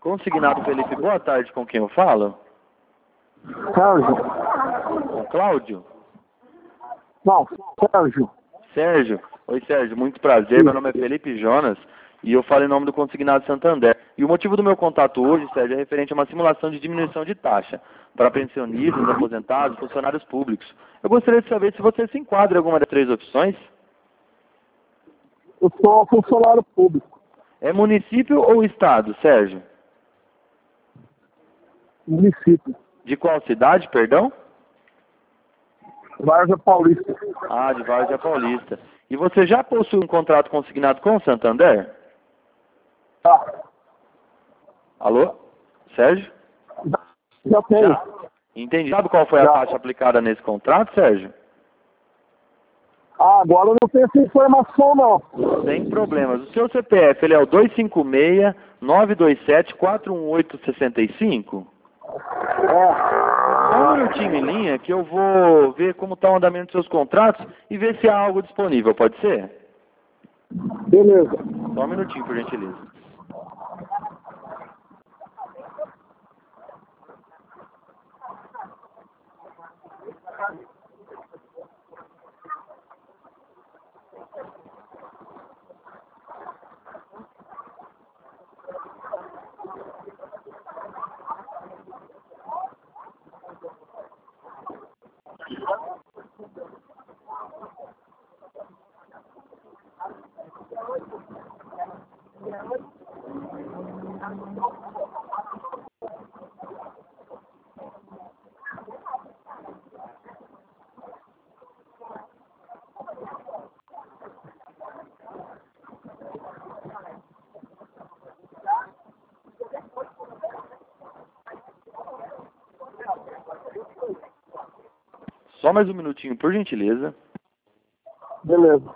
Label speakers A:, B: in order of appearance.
A: Consignado Felipe, boa tarde, com quem eu falo?
B: Sérgio.
A: Com Cláudio?
B: Não, Sérgio.
A: Sérgio. Oi, Sérgio, muito prazer, meu nome é Felipe Jonas e eu falo em nome do Consignado Santander. E o motivo do meu contato hoje, Sérgio, é referente a uma simulação de diminuição de taxa para pensionistas, aposentados, funcionários públicos. Eu gostaria de saber se você se enquadra em alguma das três opções.
B: Eu sou funcionário público.
A: É município ou estado, Sérgio?
B: Município.
A: De qual cidade, perdão?
B: Várzea Paulista.
A: Ah, de Várzea Paulista. E você já possui um contrato consignado com o Santander?
B: Tá.
A: Alô? Sérgio?
B: Já tenho.
A: Já. Entendi. Sabe qual foi a
B: Já.
A: taxa aplicada nesse contrato, Sérgio?
B: Ah, agora eu não tenho essa informação, não.
A: Sem problemas. O seu CPF, ele é o 256-927-418-65?
B: É.
A: Só um minutinho em linha que eu vou ver como está o andamento dos seus contratos e ver se há algo disponível, pode ser?
B: Beleza.
A: Só um minutinho, por gentileza. Só mais um minutinho, por gentileza.
B: Beleza.